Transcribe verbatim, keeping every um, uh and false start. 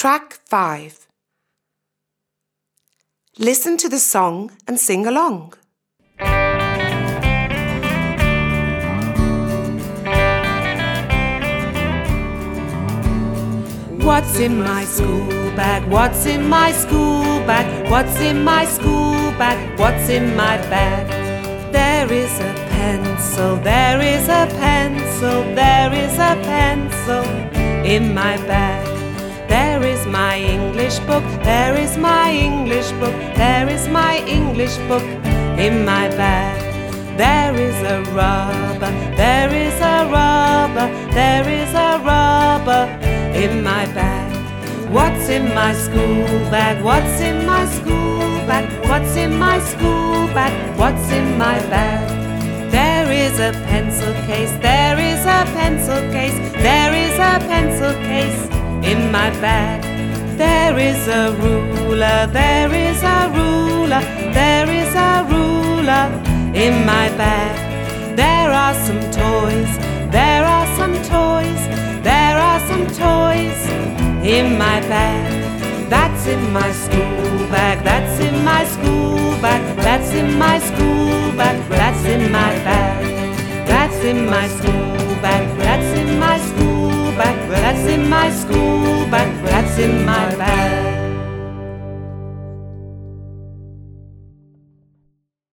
Track five. Listen to the song and sing along. What's in my school bag? What's in my school bag? What's in my school bag? What's in my bag? There is a pencil, there is a pencil, there is a pencil in my bag. There is my English book, there is my English book, there is my English book in my bag. There is a rubber, there is a rubber, there is a rubber in my bag. What's in my school bag? What's in my school bag? What's in my school bag? What's in my bag? There is a pencil case, there is a pencil case, there is a pencil case in my bag. There is a ruler, there is a ruler, there is a ruler in my bag. There are some toys, there are some toys, there are some toys in my bag. That's in my school bag, that's in my school bag, that's in my school bag, that's in my bag. That's in my school bag, that's in my school bag, that's in my school bag, that's in my bag.